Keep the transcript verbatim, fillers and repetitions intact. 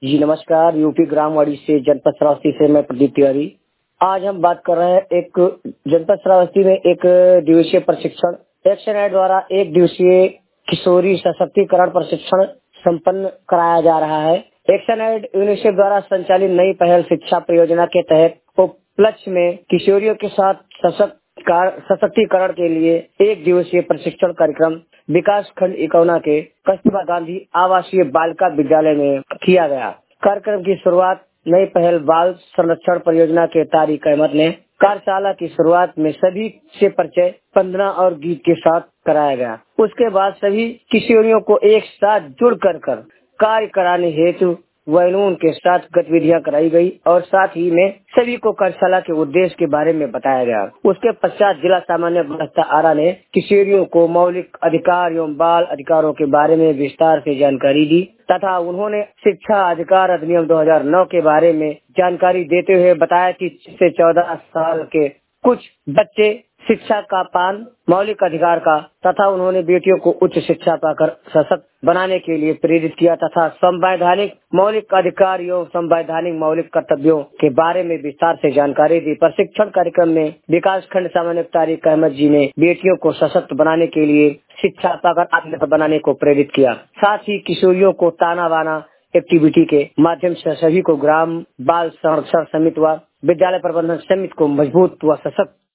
जी नमस्कार, यूपी ग्रामवाड़ी से जनपद श्रावस्ती से मैं प्रदीप तिवारी। आज हम बात कर रहे हैं एक जनपद श्रावस्ती में एक दिवसीय प्रशिक्षण एक्शन एड द्वारा एक दिवसीय किशोरी सशक्तिकरण प्रशिक्षण संपन्न कराया जा रहा है। एक्शन एड यूनिसेफ द्वारा संचालित नई पहल शिक्षा परियोजना के तहत उपलक्ष्य में किशोरियों के साथ सशक्त सशक्तिकरण के लिए एक दिवसीय प्रशिक्षण कार्यक्रम विकास खंड इकौना के कस्तूरबा गांधी आवासीय बालिका विद्यालय में किया गया। कार्यक्रम की शुरुआत नई पहल बाल संरक्षण परियोजना के तारिक अहमद ने कार्यशाला की शुरुआत में सभी से परिचय वंदना और गीत के साथ कराया गया। उसके बाद सभी किशोरियों को एक साथ जुड़ कर कर कार्य कराने हेतु वैलून के साथ गतिविधियां कराई गई और साथ ही में सभी को कार्यशाला के उद्देश्य के बारे में बताया गया। उसके पश्चात जिला सामान्य व्यवस्था आरा ने किशोरियों को मौलिक अधिकार एवं बाल अधिकारों के बारे में विस्तार से जानकारी दी तथा उन्होंने शिक्षा अधिकार अधिनियम दो हज़ार नौ के बारे में जानकारी देते हुए बताया कि से चौदह साल के कुछ बच्चे शिक्षा का पान मौलिक अधिकार का तथा उन्होंने बेटियों को उच्च शिक्षा पाकर सशक्त बनाने के लिए प्रेरित किया तथा संवैधानिक मौलिक अधिकार एवं संवैधानिक मौलिक कर्तव्यों के बारे में विस्तार से जानकारी दी। प्रशिक्षण कार्यक्रम में विकास खंड सामान्य तारिक अहमद जी ने बेटियों को सशक्त बनाने के लिए शिक्षा पाकर आत्मनिर्भर बनाने को प्रेरित किया। साथ ही किशोरियों को ताना बाना एक्टिविटी के माध्यम से सभी को ग्राम बाल संरक्षण समिति व विद्यालय प्रबंधन समिति को मजबूत व सशक्त